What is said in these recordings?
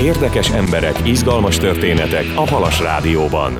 Érdekes emberek, izgalmas történetek a Halas Rádióban.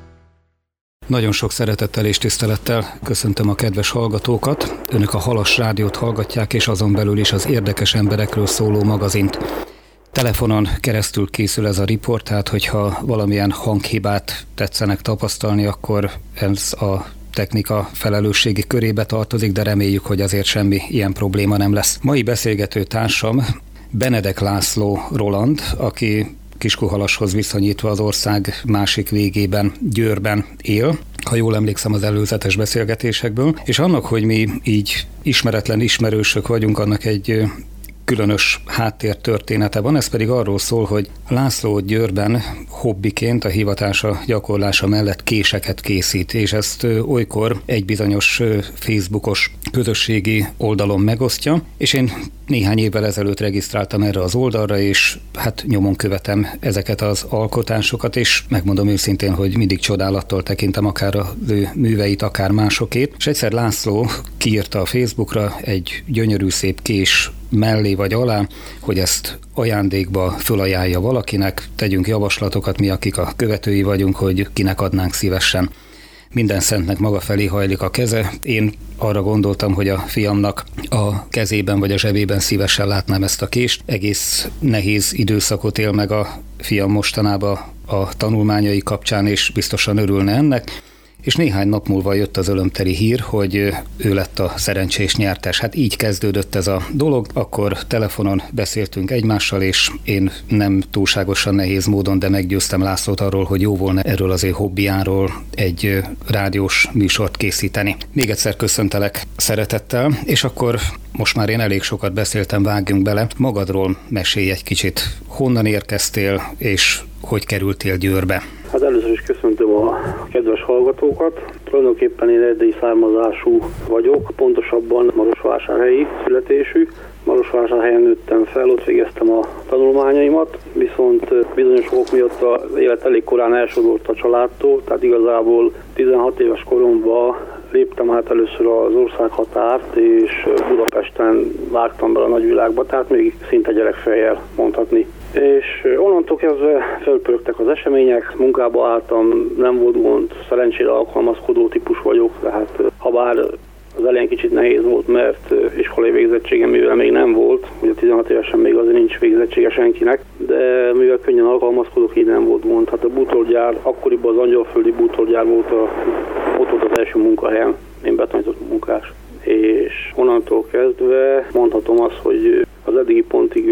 Nagyon sok szeretettel és tisztelettel köszöntöm a kedves hallgatókat. Önök a Halas Rádiót hallgatják, és azon belül is az érdekes emberekről szóló magazint. Telefonon keresztül készül ez a riport, tehát hogyha valamilyen hanghibát tetszenek tapasztalni, akkor ez a technika felelősségi körébe tartozik, de reméljük, hogy azért semmi ilyen probléma nem lesz. Mai beszélgető társam Benedek László Roland, aki Kiskunhalashoz viszonyítva az ország másik végében, Győrben él, ha jól emlékszem az előzetes beszélgetésekből, és annak, hogy mi így ismeretlen ismerősök vagyunk, annak egy különös háttértörténete van, ez pedig arról szól, hogy László Győrben hobbiként a hivatása gyakorlása mellett késeket készít, és ezt olykor egy bizonyos Facebookos közösségi oldalon megosztja, és én néhány évvel ezelőtt regisztráltam erre az oldalra, és hát nyomon követem ezeket az alkotásokat, és megmondom őszintén, hogy mindig csodálattal tekintem akár az ő műveit, akár másokét, és egyszer László kiírta a Facebookra egy gyönyörű szép kés mellé vagy alá, hogy ezt ajándékba fölajánlja valakinek, tegyünk javaslatokat mi, akik a követői vagyunk, hogy kinek adnánk szívesen. Minden szentnek maga felé hajlik a keze. Én arra gondoltam, hogy a fiamnak a kezében vagy a zsebében szívesen látnám ezt a kést. Egész nehéz időszakot él meg a fiam mostanában a tanulmányai kapcsán, és biztosan örülne ennek. És néhány nap múlva jött az örömteli hír, hogy ő lett a szerencsés nyertes. Hát így kezdődött ez a dolog, akkor telefonon beszéltünk egymással, és én nem túlságosan nehéz módon, de meggyőztem Lászlót arról, hogy jó volna erről az ő hobbiáról egy rádiós műsort készíteni. Még egyszer köszöntelek szeretettel, és akkor most már én elég sokat beszéltem, vágjunk bele. Magadról mesélj egy kicsit. Honnan érkeztél, és hogy kerültél Győrbe? Hát először is köszöntöm a kedves hallgatókat. Tulajdonképpen én erdélyi származású vagyok, pontosabban marosvásárhelyi születésű. Marosvásárhelyen nőttem fel, ott végeztem a tanulmányaimat, viszont bizonyos okok miatt az élet elég korán elsodort a családtól, tehát igazából 16 éves koromban léptem át először az országhatárt, és Budapesten vágtam bele a nagyvilágba, tehát még szinte gyerekfejjel mondhatni. És onnantól kezdve felpörögtek az események, munkába álltam, nem volt gond, szerencsére alkalmazkodó típus vagyok, tehát habár az elején kicsit nehéz volt, mert iskolai végzettségem mivel még nem volt, ugye 16 évesen még azért nincs végzettsége senkinek, de mivel könnyen alkalmazkodok, így nem volt gond. Hát a bútorgyár, akkoriban az Angyalföldi bútorgyár volt, ott volt az első munkahelyem, én betanított munkás. És onnantól kezdve mondhatom azt, hogy az eddigi pontig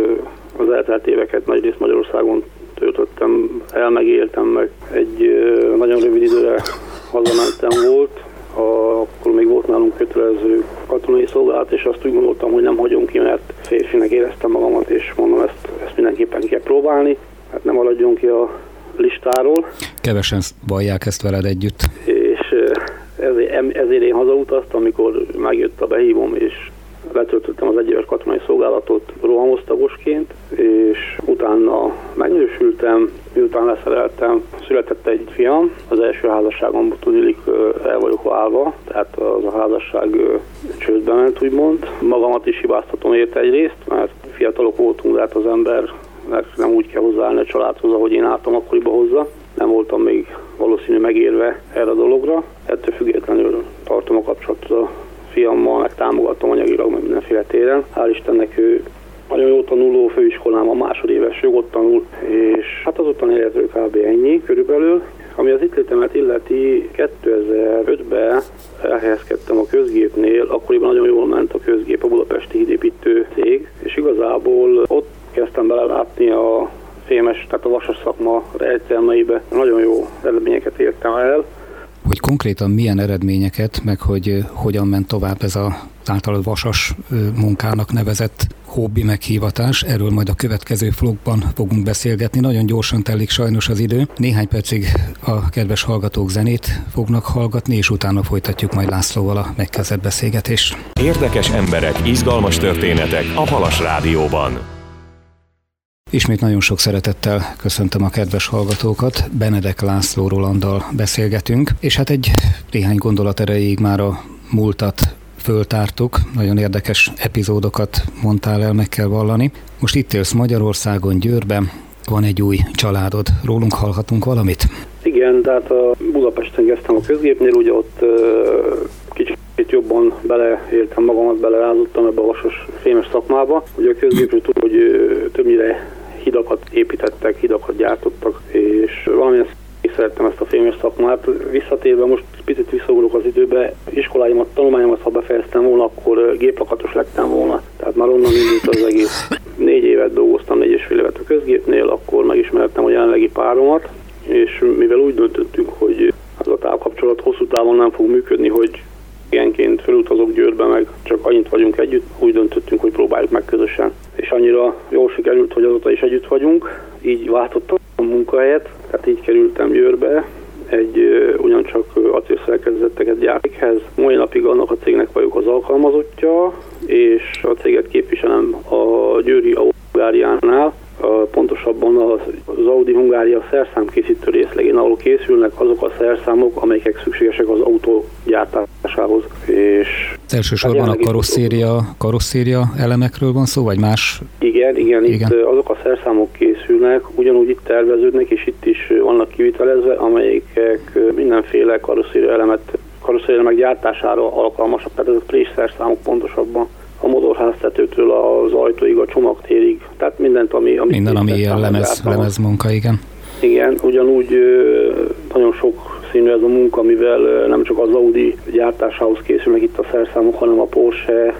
az eltelt éveket nagyrészt Magyarországon töltöttem, megéltem meg. Egy nagyon rövid időre hazamentem volt, akkor még volt nálunk kötelező katonai szolgálat, és azt úgy gondoltam, hogy nem hagyom ki, mert férfinek éreztem magamat, és mondom, ezt mindenképpen kell próbálni, hát nem maradjon ki a listáról. Kevesen vallják ezt veled együtt. És ezért én hazautaztam, amikor megjött a behívom, és letöltöttem az egyéves katonai szolgálatot rohamosztagosként, és utána megnősültem, miután leszereltem, született egy fiam, az első házasságomban tudniillik el vagyok válva, tehát az a házasság csődbe ment, úgymond. Magamat is hibáztatom érte egyrészt, mert fiatalok voltunk, de hát az embernek nem úgy kell hozzáállni a családhoz, ahogy én álltam akkoriban hozzá. Nem voltam még valószínű megérve erre a dologra, ettől függetlenül tartom a kapcsolatot a fiammal, meg támogatom anyagilag, meg mindenféle téren. Hál' Istennek ő nagyon jó tanuló, főiskolán a másodéves jogot tanul, és hát azután életről kb. Ennyi körülbelül. Ami az itt létemet illeti, 2005-ben elhelyezkedtem a közgépnél, akkoriban nagyon jól ment a közgép, a budapesti hídépítő cég, és igazából ott kezdtem belelátni a fémes, tehát a vasas szakma rejtelmeibe. Nagyon jó eredményeket értem el. Hogy konkrétan milyen eredményeket, meg hogy hogyan ment tovább ez az általad vasas munkának nevezett hobbi meghivatás, erről majd a következő vlogban fogunk beszélgetni. Nagyon gyorsan telik sajnos az idő. Néhány percig a kedves hallgatók zenét fognak hallgatni, és utána folytatjuk majd Lászlóval a megkezdett beszélgetést. Érdekes emberek, izgalmas történetek a Halas Rádióban. Ismét nagyon sok szeretettel köszöntöm a kedves hallgatókat. Benedek László Rolanddal beszélgetünk, és hát egy néhány gondolat erejéig már a múltat föltártuk, nagyon érdekes epizódokat mondtál el, meg kell vallani. Most itt élsz Magyarországon, Győrben, van egy új családod. Rólunk hallhatunk valamit? Igen, tehát a Budapesten kezdtem a közgépnél, ugye ott kicsit jobban beleéltem magamat, belerázottam ebbe a vasas fémes szakmába. Ugye a közgépről tudom, hogy többnyire hidakat építettek, hidakat gyártottak, és valamilyen szerettem ezt a fémes szakmát. Visszatérve most picit visszagolok az időbe, iskoláimat, tanulmányomat, ha befejeztem volna, akkor géplakatos lettem volna. Tehát már onnan indult az egész. 4 évet dolgoztam, 4,5 évet a közgépnél, akkor megismertem a jelenlegi páromat, és mivel úgy döntöttünk, hogy az a távkapcsolat hosszú távon nem fog működni, hogy ilyenként felutazok Győrbe, meg csak annyit vagyunk együtt, úgy döntöttünk, hogy próbáljuk meg közösen. És annyira jól sikerült, hogy azóta is együtt vagyunk, így váltottam a munkahelyet, tehát így kerültem Győrbe, egy ugyancsak acélszerkezeteket gyártikhez. Mai napig annak a cégnek vagyok az alkalmazottja, és a céget képviselem a győri Hungáriánál, pontosabban az Audi Hungária szerszámkészítő részlegén, ahol készülnek azok a szerszámok, amelyek szükségesek az autó gyártásához. És elsősorban a karosszéria elemekről van szó, vagy más? Igen. Itt azok a szerszámok készülnek, ugyanúgy itt terveződnek, és itt is vannak kivitelezve, amelyek mindenféle karosszéria elemek gyártására alkalmasak, tehát ezek présszerszámok pontosabban. A motorháztetőtől az ajtóig, a csomagtérig, tehát mindent, ami ilyen lemezmunka, igen. Igen, ugyanúgy nagyon sok színű ez a munka, mivel nem csak az Audi gyártásához készülnek itt a szerszámok, hanem a Porsche,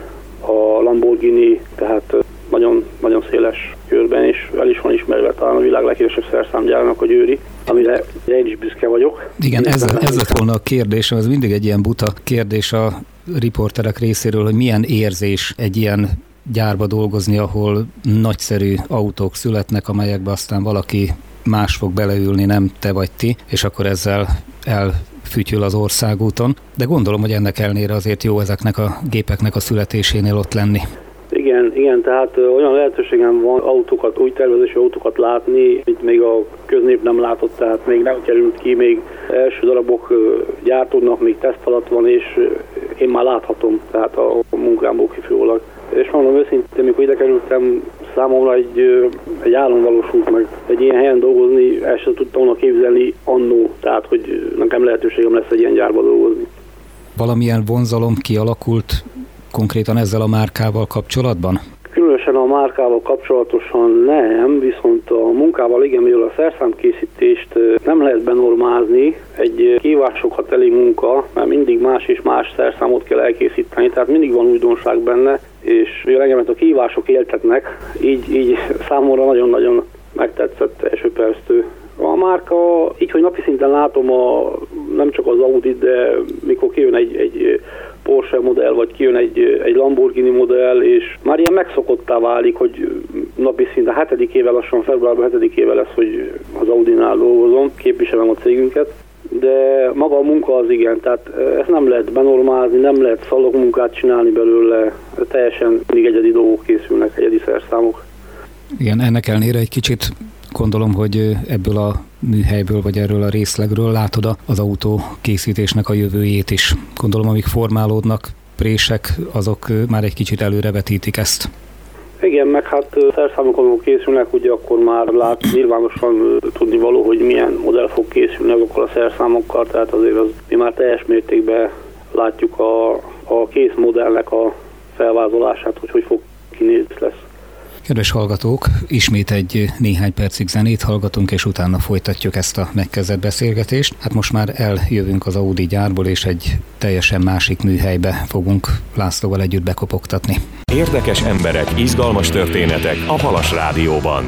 a Lamborghini, tehát nagyon, nagyon széles körben, és el is van ismerve talán a világ leghíresebb szerszámgyárnak, a győri, amire én is büszke vagyok. Igen, ez lett volna a kérdés, az mindig egy ilyen buta kérdés a riporterek részéről, hogy milyen érzés egy ilyen gyárba dolgozni, ahol nagyszerű autók születnek, amelyekbe aztán valaki más fog beleülni, nem te vagy ti, és akkor ezzel elfütyül az országúton. De gondolom, hogy ennek ellenére azért jó ezeknek a gépeknek a születésénél ott lenni. Igen, tehát olyan lehetőségem van autókat, új tervezési autókat látni, mint még a köznép nem látott, tehát még nem került ki, még első darabok gyártódnak, még teszt alatt van, és én már láthatom, tehát a munkámból kifolyólag. És mondom őszintén, amikor ide kerültem, számomra egy álom valósult meg. Egy ilyen helyen dolgozni, el sem tudtam volna képzelni annó, tehát hogy nekem lehetőségem lesz egy ilyen gyárba dolgozni. Valamilyen vonzalom kialakult konkrétan ezzel a márkával kapcsolatban? Különösen a márkával kapcsolatosan nem, viszont a munkával igen, mivel a szerszámkészítést nem lehet benormázni, egy kihívásokkal teli munka, mert mindig más és más szerszámot kell elkészíteni, tehát mindig van újdonság benne, és mivel engemet a kihívások éltetnek, így számomra nagyon-nagyon megtetszett első perctől. A márka, így, hogy napi szinten látom nem csak az Audi, de mikor kijön egy Porsche modell, vagy kijön egy Lamborghini modell, és már ilyen megszokottá válik, hogy napi szinten 7. éve lassan, februárban 7. éve lesz, hogy az Audinál dolgozom, képviselem a cégünket, de maga a munka az igen, tehát ezt nem lehet benormázni, nem lehet szalagmunkát csinálni belőle, teljesen mindig egyedi dolgok készülnek, egyedi szerszámok. Igen, ennek ellenére egy kicsit gondolom, hogy ebből a műhelyből, vagy erről a részlegről látod az autó készítésnek a jövőjét is. Gondolom, amik formálódnak, prések, azok már egy kicsit előrevetítik ezt. Igen, meg hát szerszámokon készülnek, ugye akkor már nyilvánosan tudni való, hogy milyen modell fog készülni azokkal a szerszámokkal, tehát azért mi már teljes mértékben látjuk a kész modellnek a felvázolását, hogy fog kinézni lesz. Kedves hallgatók, ismét egy néhány percig zenét hallgatunk, és utána folytatjuk ezt a megkezdett beszélgetést. Hát most már eljövünk az Audi gyárból, és egy teljesen másik műhelybe fogunk Lászlóval együtt bekopogtatni. Érdekes emberek, izgalmas történetek a Halas Rádióban.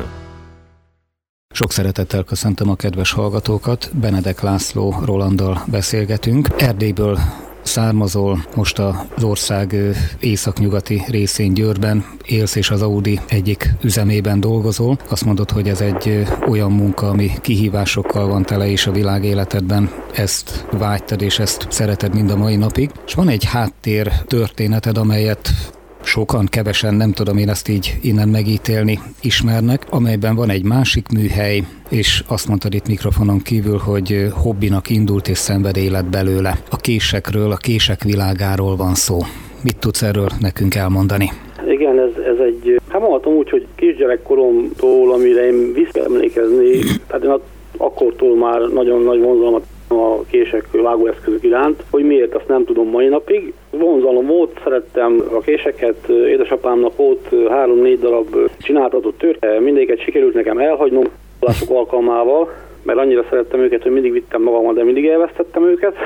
Sok szeretettel köszöntöm a kedves hallgatókat, Benedek László Rolanddal beszélgetünk. Erdélyből származol, most az ország északnyugati részén Győrben élsz, és az Audi egyik üzemében dolgozol. Azt mondod, hogy ez egy olyan munka, ami kihívásokkal van tele, és a világ életedben ezt vágytad, és ezt szereted mind a mai napig. És van egy háttér történeted, amelyet sokan, kevesen, nem tudom én ezt így innen megítélni, ismernek, amelyben van egy másik műhely, és azt mondtad itt mikrofonon kívül, hogy hobbinak indult és szenvedély lett belőle. A késekről, a kések világáról van szó. Mit tudsz erről nekünk elmondani? Igen, ez egy, mondhatom úgy, hogy kisgyerekkoromtól, amire én visszaemlékezni, tehát én akkortól már nagyon nagy vonzalmat a kések, vágóeszközök iránt, hogy miért, azt nem tudom mai napig. Vonzalom volt, szerettem a késeket, édesapámnak volt 3-4 darab csináltatott tört, mindegyiket sikerült nekem elhagynom alkalmával, mert annyira szerettem őket, hogy mindig vittem magammal, de mindig elvesztettem őket.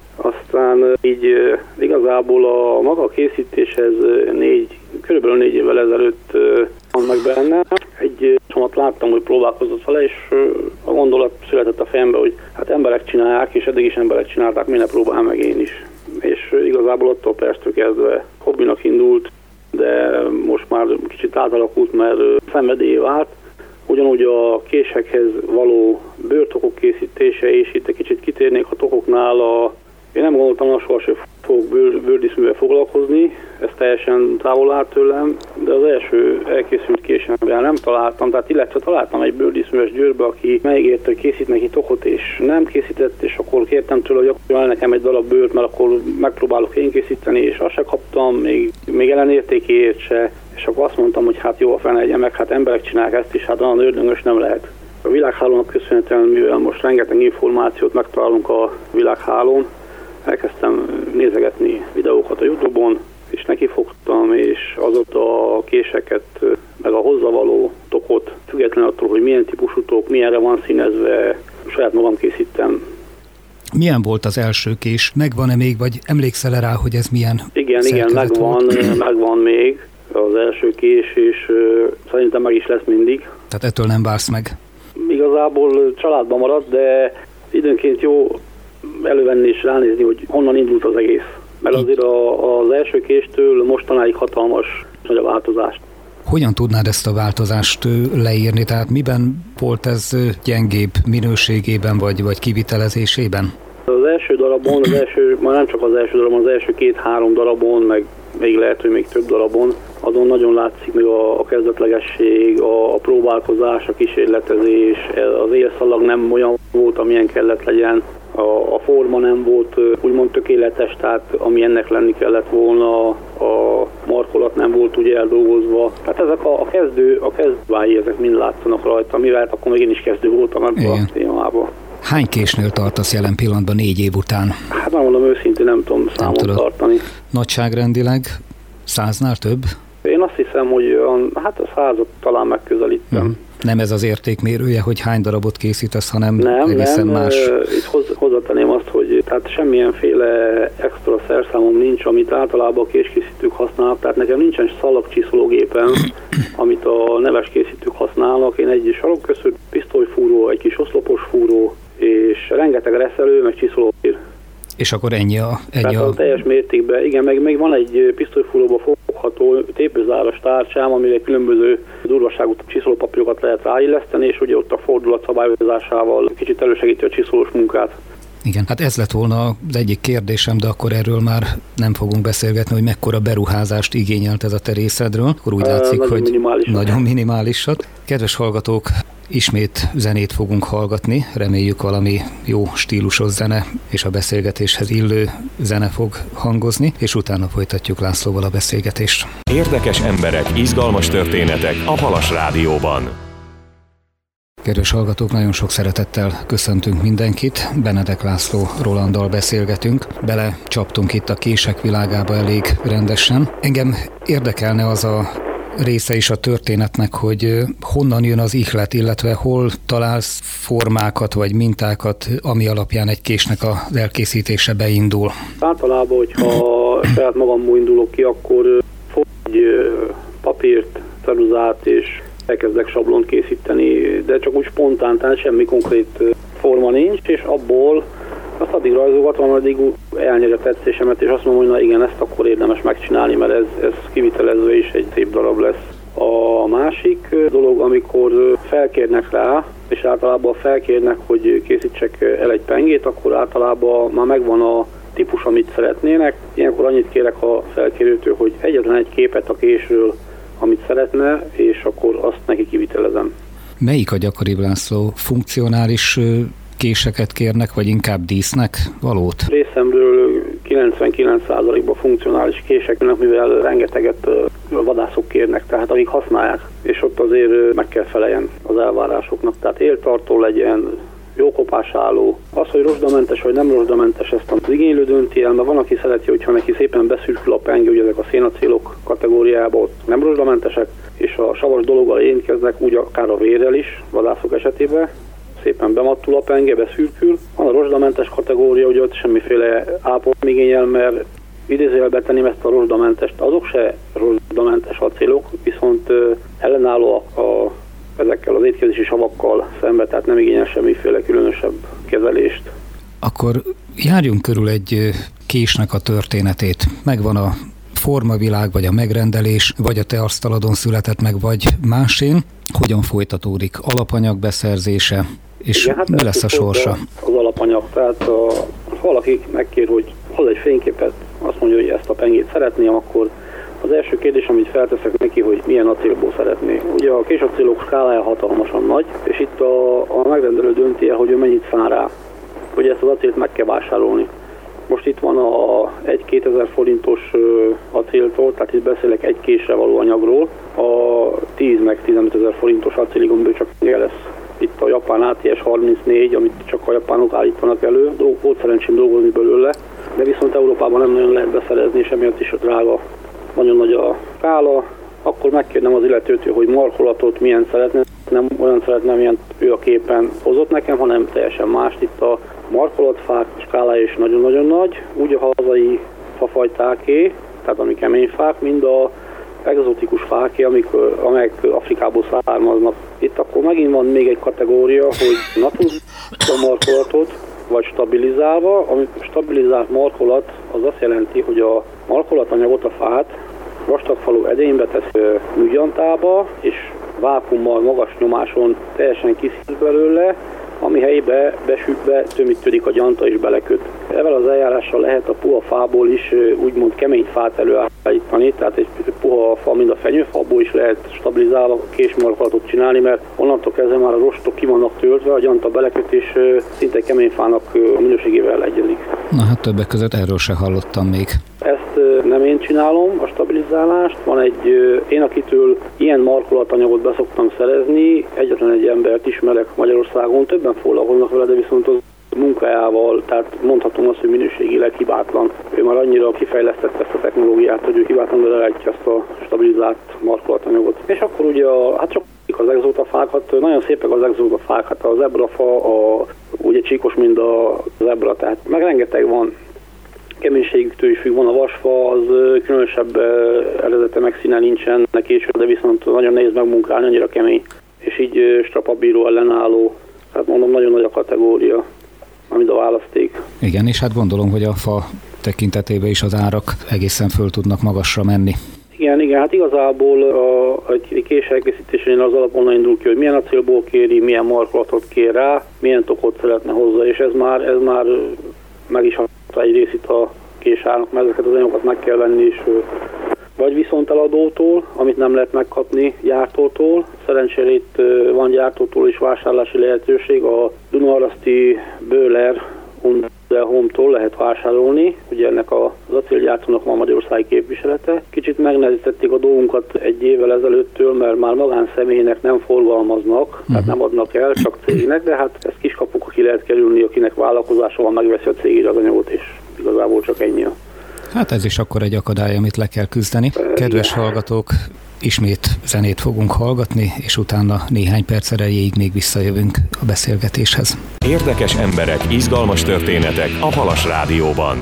Aztán így igazából a maga készítéshez körülbelül 4 évvel ezelőtt vannak benne. Egy csomat láttam, hogy próbálkozott vele, és a gondolat született a fejembe, hogy hát emberek csinálják, és eddig is emberek csinálták, miért ne próbálom meg én is. És igazából attól perctől kezdve hobbinak indult, de most már kicsit átalakult, mert szenvedélyé vált. Ugyanúgy a késekhez való bőrtokok készítése, és itt egy kicsit kitérnék a tokoknál, én nem gondoltam, hogy sohasem fogok bőrdíszművel foglalkozni, ez teljesen távol áll tőlem, de az első elkészült késemben nem találtam, illetve találtam egy bőrdíszműves Győrbe, aki megígérte, hogy készít neki tokot, és nem készített, és akkor kértem tőle, hogy akkor nekem egy darab bőrt, mert akkor megpróbálok én készíteni, és azt se kaptam, még ellenértékéért se, és akkor azt mondtam, hogy hát jó, a fene egyen meg, hát emberek csinálják ezt is, hát olyan ördöngös nem lehet. A világhálónak köszönhetően, mivel most rengeteg információt megtalálunk a világhálón, elkezdtem nézegetni videókat a YouTube-on, és nekifogtam, és azóta a késeket, meg a hozzávaló tokot, függetlenül attól, hogy milyen típusú tok, milyenre van színezve, saját magam készítem. Milyen volt az első kés? Megvan-e még, vagy emlékszel rá, hogy ez milyen Igen, megvan még az első kés, és szerintem meg is lesz mindig. Tehát ettől nem válsz meg? Igazából családban maradt, de időnként jó elővenni és ránézni, hogy honnan indult az egész. Mert azért az első késtől mostanáig hatalmas nagy a változást. Hogyan tudnád ezt a változást leírni? Tehát miben volt ez gyengébb minőségében, vagy kivitelezésében? Az első darabon, már nem csak az első darabon, az első 2-3 darabon, meg még lehet, hogy még több darabon, azon nagyon látszik még a kezdetlegesség, a próbálkozás, a kísérletezés, az élszalag nem olyan volt, amilyen kellett legyen. A forma nem volt úgymond tökéletes, tehát ami ennek lenni kellett volna, a markolat nem volt úgy eldolgozva. Tehát ezek a kezdvái, ezek mind látszanak rajta, mivel akkor még én is kezdő voltam ebben a témában. Hány késnél tartasz jelen pillanatban 4 év után? Hát nem mondom őszintén, nem tudom számon tartani. Nagyságrendileg 100-nál több? Én azt hiszem, hogy a 100-at talán megközelítem. Nem ez az értékmérője, hogy hány darabot készítesz, hanem egészen más. Itt hozzátenném azt, hogy tehát semmilyenféle extra szerszámom nincs, amit általában a késkészítők használnak. Tehát nekem nincsen szalagcsiszológépem, amit a neves készítők használnak. Én egy sarokkösző, pisztolyfúró, egy kis oszlopos fúró, és rengeteg reszelő, meg csiszológép. És akkor ennyi a teljes mértékben, igen, meg van egy pisztolyfúróba fogható tépőzáras tárcsám, amire különböző durvaságú csiszolópapírokat lehet ráilleszteni, és ugye ott a fordulat szabályozásával kicsit elősegíti a csiszolós munkát. Igen, hát ez lett volna az egyik kérdésem, de akkor erről már nem fogunk beszélgetni, hogy mekkora beruházást igényelt ez a te részedről. Akkor úgy látszik, hogy nagyon minimálisat. Kedves hallgatók, ismét zenét fogunk hallgatni, reméljük valami jó stílusos zene és a beszélgetéshez illő zene fog hangozni, és utána folytatjuk Lászlóval a beszélgetést. Érdekes emberek, izgalmas történetek a Halas Rádióban. Kedves hallgatók, nagyon sok szeretettel köszöntünk mindenkit. Benedek László Rolanddal beszélgetünk. Belecsaptunk itt a kések világába elég rendesen. Engem érdekelne az a része is a történetnek, hogy honnan jön az ihlet, illetve hol találsz formákat vagy mintákat, ami alapján egy késnek az elkészítése beindul. Általában, hogyha saját magamból indulok ki, akkor fog egy papírt, ceruzát és elkezdek sablont készíteni, de csak úgy spontán, tehát semmi konkrét forma nincs, és abból azt addig rajzolgatom, addig elnyeri a tetszésemet, és azt mondom, hogy na igen, ezt akkor érdemes megcsinálni, mert ez kivitelezve is egy szép darab lesz. A másik dolog, amikor felkérnek rá, és általában felkérnek, hogy készítsek el egy pengét, akkor általában már megvan a típus, amit szeretnének. Ilyenkor annyit kérek a felkérőtől, hogy egyetlen egy képet a késről, amit szeretne, és akkor azt neki kivitelezem. Melyik a gyakoribb, László? Funkcionális késeket kérnek, vagy inkább dísznek valót? Részemről 99%-ban funkcionális késeknek, mivel rengeteget vadászok kérnek, tehát akik használják, és ott azért meg kell feleljen az elvárásoknak. Tehát éltartó legyen, jó kopásálló. Az, hogy rozsdamentes vagy nem rozsdamentes, ezt az igénylő dönti el, mert van, aki szereti, hogyha neki szépen beszürkül a penge, ugye ezek a szénacélok kategóriában ott nem rozsdamentesek, és a savas dologgal érintkeznek, úgy akár a vérrel is, vadászok esetében, szépen bemattul a penge, beszürkül. Van a rozsdamentes kategória, ugye ott semmiféle ápol nem igényel, mert idézőjelbe tenném ezt a rozsdamentest, azok se rozsdamentes acélok, viszont ellenállóak ezekkel az étkezési savakkal szembe, tehát nem igényel semmiféle különösebb kezelést. Akkor járjunk körül egy késnek a történetét. Megvan a formavilág, vagy a megrendelés, vagy a te asztaladon született meg, vagy másén. Hogyan folytatódik alapanyag beszerzése, és igen, hát mi lesz a sorsa? Az alapanyag, tehát ha valaki megkér, hogy hoz egy fényképet, azt mondja, hogy ezt a pengét szeretném, akkor az első kérdés, amit felteszek neki, hogy milyen acélból szeretné. Ugye a késacélok skálája hatalmasan nagy, és itt a megrendelő dönti el, hogy ő mennyit szán rá, hogy ezt az acélt meg kell vásárolni. Most itt van a 1-2 ezer forintos acéltól, tehát itt beszélek egy késre való anyagról, a 10 meg 15 ezer forintos acéligomből csak lesz. Itt a japán ATS 34, amit csak a japánok állítanak elő, volt szerencsém dolgozni belőle, de viszont Európában nem nagyon lehet beszerezni, és emiatt is a drága. Nagyon nagy a skála, akkor megkérdem az illetőt, hogy markolatot milyen szeretne, nem olyan szeretne, milyen ő a képen hozott nekem, hanem teljesen más. Itt a markolatfák skálája is nagyon-nagyon nagy, úgy a hazai fafajtáké, tehát ami kemény fák, mind a egzotikus fáké, amelyek Afrikából származnak. Itt akkor megint van még egy kategória, hogy naturalizált markolatot, vagy stabilizálva. Ami stabilizált markolat, az azt jelenti, hogy a markolatanyagot, a fát vastagfalú edénybe tesz műgyantába, és vákuummal, magas nyomáson teljesen kiszít belőle, ami helyébe tömítődik a gyanta és beleköt. Ezzel az eljárással lehet a puha fából is úgymond kemény fát előállítani, tehát egy puha fa, mint a fenyőfából is lehet stabilizálva késmarkolatot csinálni, mert onnantól kezdve már a rostok ki vannak töltve, a gyanta beleköt, és szinte kemény fának minőségével egyezik. Na hát többek között erről se hallottam még. Ezt nem én csinálom, a stabilizálást. Van én akitől ilyen markolatanyagot beszoktam szerezni, egyetlen egy embert ismerek Magyarországon, többen foglalkoznak vele, de viszont az munkájával, tehát mondhatom azt, hogy minőségileg hibátlan. Ő már annyira kifejlesztette ezt a technológiát, hogy ő hibátlanul leállítja ezt a stabilizált markolatanyagot. És akkor ugye csak az exótafákat, nagyon szépek az exótafák, hát a zebrafa, ugye csíkos, mint a zebra, tehát meg rengeteg van. Keménységtől is függ, van a vasfa, az különösebb eredete meg színe nincsen neki, de viszont nagyon nehéz megmunkálni, annyira kemény. És így strapabíró, ellenálló, hát mondom, nagyon nagy a kategória, amit a választék. Igen, és hát gondolom, hogy a fa tekintetében is az árak egészen föl tudnak magasra menni. Igen, hát igazából egy kés elkészítésén az alapon indul ki, hogy milyen acélból kéri, milyen markolatot kér rá, milyen tokot szeretne hozzá, és ez már meg is hatja egy részét a késának, mert ezeket az anyagokat meg kell venni is, vagy viszont eladótól, amit nem lehet megkapni gyártótól. Szerencsére itt van gyártótól is vásárlási lehetőség, a Dunaharaszti Böhler Home-tól lehet vásárolni, ugye ennek az acélgyártónak van magyarországi képviselete. Kicsit megnehezítették a dolgunkat egy évvel ezelőttől, mert már magánszemélynek nem forgalmaznak, tehát nem adnak el, csak cégnek, de hát ezt kiskapuk, ki lehet kerülni, akinek vállalkozása van, megveszi a cégére az anyagot, és igazából csak ennyi. Hát ez is akkor egy akadály, amit le kell küzdeni. Kedves hallgatók, ismét zenét fogunk hallgatni, és utána néhány perc erejéig még visszajövünk a beszélgetéshez. Érdekes emberek, izgalmas történetek a Halas Rádióban.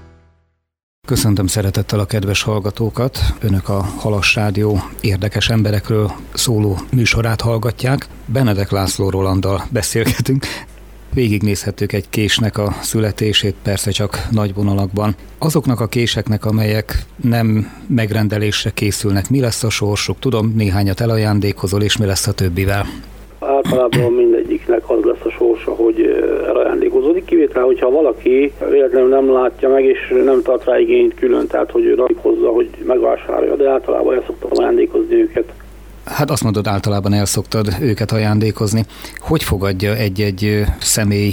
Köszöntöm szeretettel a kedves hallgatókat. Önök a Halas Rádió érdekes emberekről szóló műsorát hallgatják. Benedek László Rolanddal beszélgetünk. Végignézhettük egy késnek a születését, persze csak nagy vonalakban. Azoknak a késeknek, amelyek nem megrendelésre készülnek, mi lesz a sorsuk? Tudom, néhányat elajándékozol, és mi lesz a többivel? Általában mindegyiknek az lesz a sorsa, hogy elajándékozódik, kivétel, hogyha valaki véletlenül nem látja meg, és nem tart rá igényt külön, tehát hogy ő rakik hozzá, hogy megvásárolja, de általában el szoktam ajándékozni őket. Hát azt mondod, általában el szoktad őket ajándékozni. Hogy fogadja egy-egy személy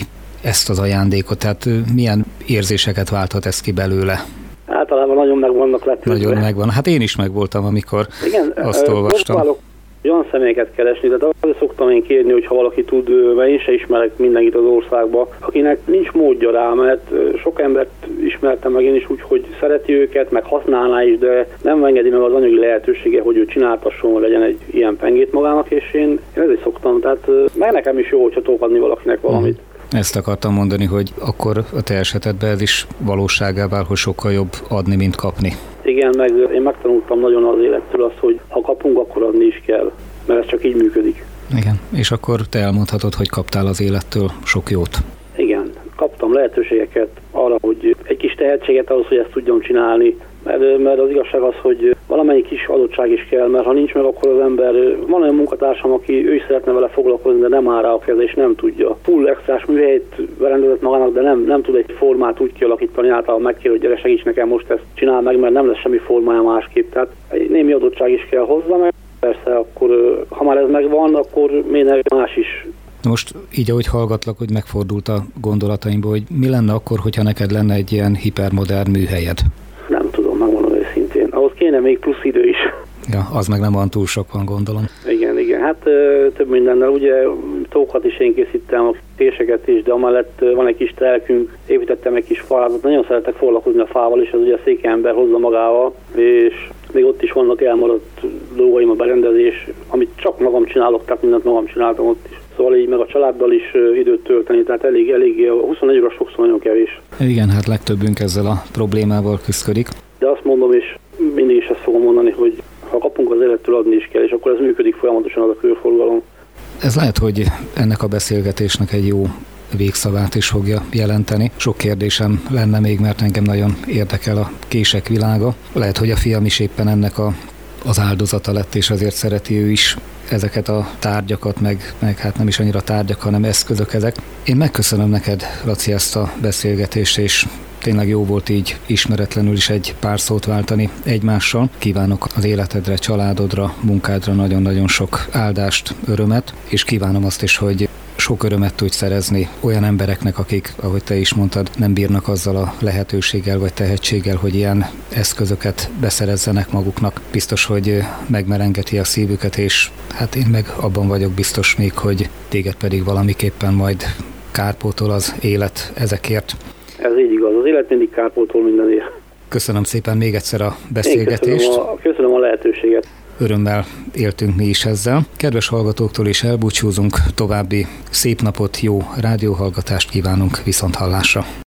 ezt az ajándékot? Tehát milyen érzéseket válthat ez ki belőle? Általában nagyon meg vannak lepődve. Nagyon megvan. Hát én is megvoltam, amikor azt olvastam. Olyan személyeket keresni, de azért szoktam én kérni, hogy ha valaki tud, mert én se ismerek mindenkit az országba, akinek nincs módja rá, mert sok embert ismertem meg én is úgy, hogy szereti őket, meg használná is, de nem engedi meg az anyagi lehetősége, hogy ő csináltasson, hogy legyen egy ilyen pengét magának, és én ezért szoktam, tehát meg nekem is jó, hogyha tudok adni valakinek valamit. Ezt akartam mondani, hogy akkor a te esetedben ez is valóságá vál, hogy sokkal jobb adni, mint kapni. Igen, meg én megtanultam nagyon az élettől azt, hogy ha kapunk, akkor adni is kell, mert ez csak így működik. Igen, és akkor te elmondhatod, hogy kaptál az élettől sok jót. Igen, kaptam lehetőségeket arra, hogy egy kis tehetséget ahhoz, hogy ezt tudjam csinálni, mert az igazság az, hogy valamelyik kis adottság is kell, mert ha nincs meg, akkor az ember, van olyan munkatársam, aki ő is szeretne vele foglalkozni, de nem áll rá a keze, és nem tudja. Full extrás műhelyt berendezett magának, de nem tud egy formát úgy kialakítani, általában megkér, hogy gyere, segíts nekem most ezt csinál meg, mert nem lesz semmi formája másképp. Tehát egy némi adottság is kell hozzá, mert persze akkor, ha már ez megvan, akkor miért más is. Most így, ahogy hallgatlak, hogy megfordult a gondolataimból, hogy mi lenne akkor, hogyha neked lenne egy ilyen hipermodern műhelyed? Nem tudom, megmondom őszintén. Ahhoz kéne még plusz idő is. Ja, az meg nem van túl sok, van, gondolom. Igen. Hát több mindennel. Ugye tókat is én készítem, a téseket is, de amellett van egy kis telkünk, építettem egy kis falát. Nagyon szeretek foglalkozni a fával, és az ugye a székember hozza magával, és még ott is vannak elmaradt dolgaim, a berendezés, amit csak magam csinálok, tehát mindent magam csináltam ott is. Szóval így meg a családdal is időt tölteni, tehát elég 24 óra sokszor nagyon kevés. Igen, hát legtöbbünk ezzel a problémával küszködik. De azt mondom, és mindig is ezt fogom mondani, hogy ha kapunk az élettől, adni is kell, és akkor ez működik folyamatosan az a körforgalom. Ez lehet, hogy ennek a beszélgetésnek egy jó végszavát is fogja jelenteni. Sok kérdésem lenne még, mert engem nagyon érdekel a kések világa. Lehet, hogy a fiam is éppen ennek az áldozata lett, és azért szereti ő is ezeket a tárgyakat, meg hát nem is annyira tárgyak, hanem eszközök ezek. Én megköszönöm neked, Laci, ezt a beszélgetést, és tényleg jó volt így ismeretlenül is egy pár szót váltani egymással. Kívánok az életedre, családodra, munkádra nagyon-nagyon sok áldást, örömet, és kívánom azt is, hogy sok örömet tudj szerezni olyan embereknek, akik, ahogy te is mondtad, nem bírnak azzal a lehetőséggel vagy tehetséggel, hogy ilyen eszközöket beszerezzenek maguknak. Biztos, hogy megmerengeti a szívüket, és hát én meg abban vagyok biztos még, hogy téged pedig valamiképpen majd kárpótol az élet ezekért. Ez így igaz, az élet mindig kárpótol mindenért. Köszönöm szépen még egyszer a beszélgetést. Köszönöm a lehetőséget. Örömmel éltünk mi is ezzel. Kedves hallgatóktól is elbúcsúzunk, további szép napot, jó rádióhallgatást kívánunk, viszonthallásra.